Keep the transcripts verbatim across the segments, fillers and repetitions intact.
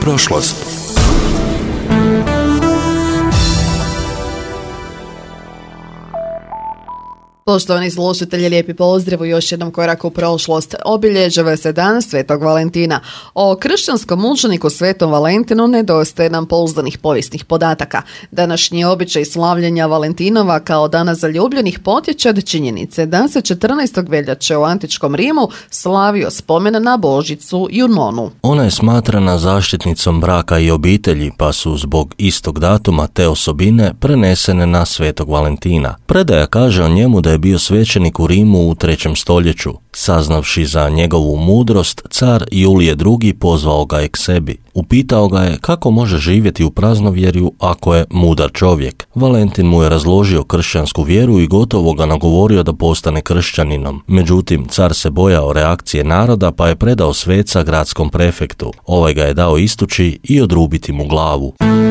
prošlost. Poštovani slušatelji, lijepi pozdrav u još jednom koraku u prošlost. Obilježava se dan Svetog Valentina. O kršćanskom mučeniku Svetom Valentinu nedostaje nam pouzdanih povijesnih podataka. Današnji običaj slavljenja Valentinova kao dana zaljubljenih potječe od činjenice da se četrnaestog veljače u antičkom Rimu slavio spomen na Božicu Junonu. Ona je smatrana zaštitnicom braka i obitelji, pa su zbog istog datuma te osobine prenesene na Svetog Valentina. Predaja kaže o njemu da je bio svećenik u Rimu u trećem stoljeću. Saznavši za njegovu mudrost, car Julije drugi pozvao ga je k sebi. Upitao ga je kako može živjeti u praznovjerju ako je mudar čovjek. Valentin mu je razložio kršćansku vjeru i gotovo ga nagovorio da postane kršćaninom. Međutim, car se bojao reakcije naroda pa je predao sveca gradskom prefektu. Ovaj ga je dao istući i odrubiti mu glavu.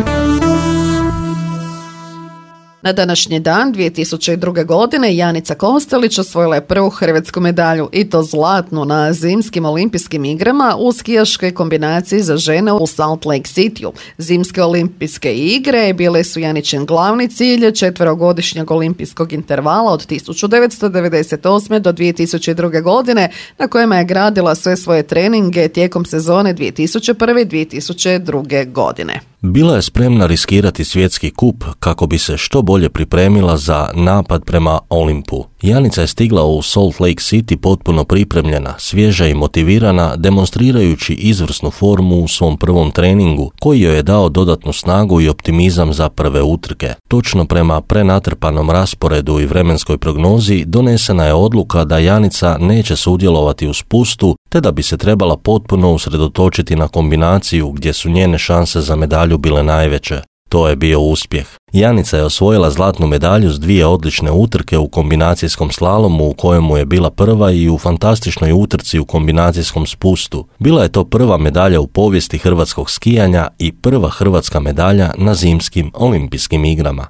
Na današnji dan dvije tisuće druge. godine Janica Kostelić osvojila je prvu hrvatsku medalju, i to zlatnu na zimskim olimpijskim igrama u skijaškoj kombinaciji za žene u Salt Lake Cityu. Zimske olimpijske igre bile su Janičin glavni cilj četverogodišnjeg olimpijskog intervala od tisuću devetsto devedeset osme. do dvije tisuće druge. godine, na kojima je gradila sve svoje treninge tijekom sezone dvije tisuće prve. i dvije tisuće druge. godine. Bila je spremna riskirati svjetski kup kako bi se što bolje pripremila za napad prema Olimpu. Janica je stigla u Salt Lake City potpuno pripremljena, svježa i motivirana, demonstrirajući izvrsnu formu u svom prvom treningu, koji joj je dao dodatnu snagu i optimizam za prve utrke. Točno prema prenatrpanom rasporedu i vremenskoj prognozi donesena je odluka da Janica neće sudjelovati u spustu, te da bi se trebala potpuno usredotočiti na kombinaciju gdje su njene šanse za medalju bile najveće. To je bio uspjeh. Janica je osvojila zlatnu medalju s dvije odlične utrke u kombinacijskom slalomu u kojemu je bila prva i u fantastičnoj utrci u kombinacijskom spustu. Bila je to prva medalja u povijesti hrvatskog skijanja i prva hrvatska medalja na zimskim olimpijskim igrama.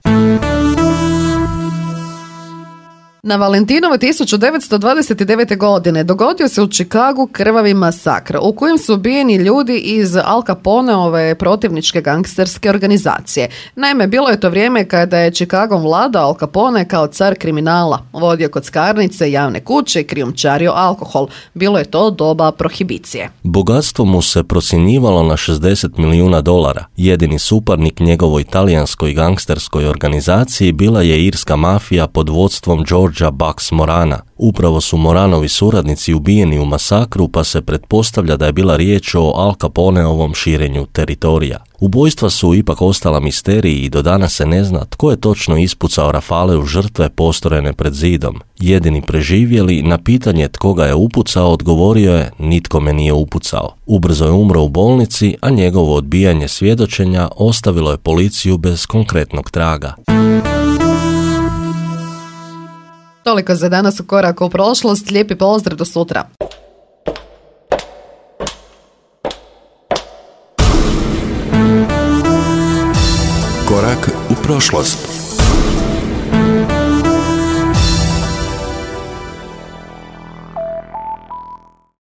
Na Valentinovo tisuću devetsto dvadeset devete. godine dogodio se u Chicagu krvavi masakr u kojem su ubijeni ljudi iz Al Caponeove protivničke gangsterske organizacije. Naime, bilo je to vrijeme kada je Chicagom vladao Al Capone kao car kriminala, vodio kockarnice, javne kuće i krijumčario alkohol. Bilo je to doba prohibicije. Bogatstvo mu se procjenjivalo na šezdeset milijuna dolara. Jedini suparnik njegovoj talijanskoj gangsterskoj organizaciji bila je irska mafija pod vodstvom George Bucks Morana. Upravo su Moranovi suradnici ubijeni u masakru, pa se pretpostavlja da je bila riječ o Al Caponeovom širenju teritorija. Ubojstva su ipak ostala misterij i do danas se ne zna tko je točno ispucao rafale u žrtve postorene pred zidom. Jedini preživjeli na pitanje tko ga je upucao odgovorio je: nitko me nije upucao. Ubrzo je umro u bolnici, a njegovo odbijanje svjedočenja ostavilo je policiju bez konkretnog traga. Toliko za danas u koraku u prošlost. Lijepi pozdrav, do sutra. Korak u prošlost.